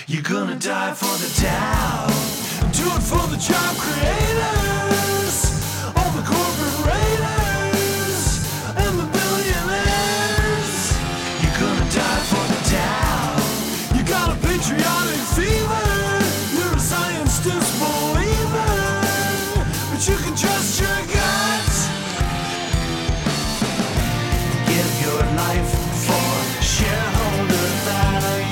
You're gonna die for the Dow. Do it for the job creators, all the corporate raiders, and the billionaires. You're gonna die for the Dow. You got a patriotic fever, you're a science disbeliever, but you can trust your gut. Give your life for shareholder value.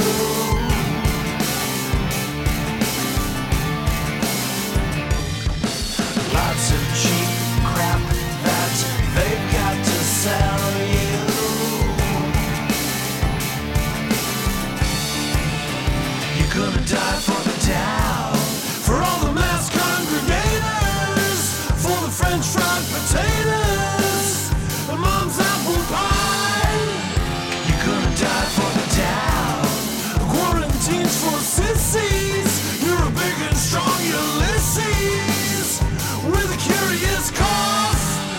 Lots of cheap crap that they've got to sell you. You're gonna die for the Dow, for all the mass congregators, for the French fried potatoes and mom's apple pie. You're gonna die for the Dow. Quarantines for sissies. You're a big and strong Ulysses with a curious cough.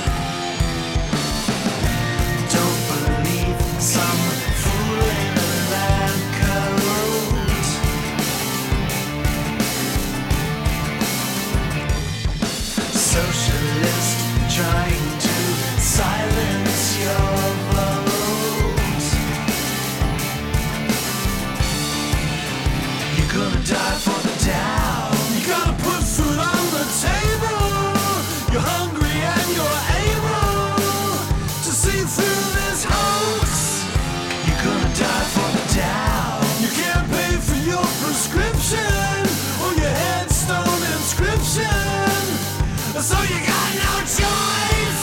Don't believe some fool in a lab coat. Socialist trying to silence your vote. You're gonna die for the Dow. You gotta put food on the table. You're hungry and you're able to see through this hoax. You're gonna die for the Dow. You can't pay for your prescription or your headstone inscription, so you got no choice.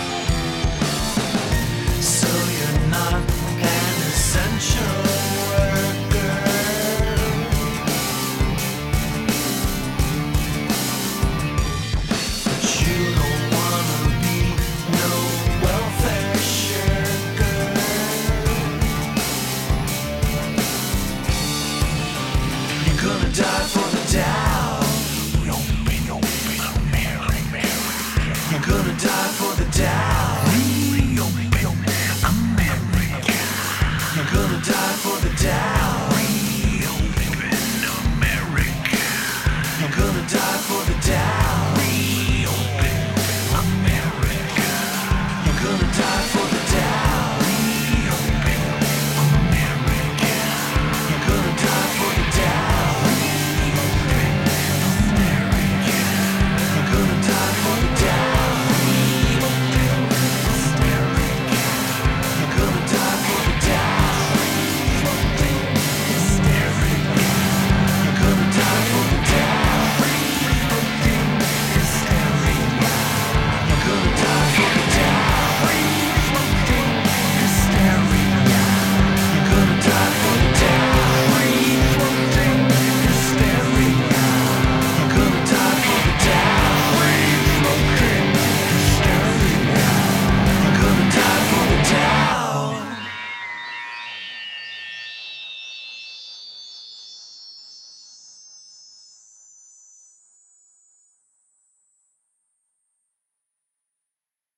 So you're not an essential worker. But you don't wanna be no welfare shirker. You're gonna die for the Dow. You're gonna die for the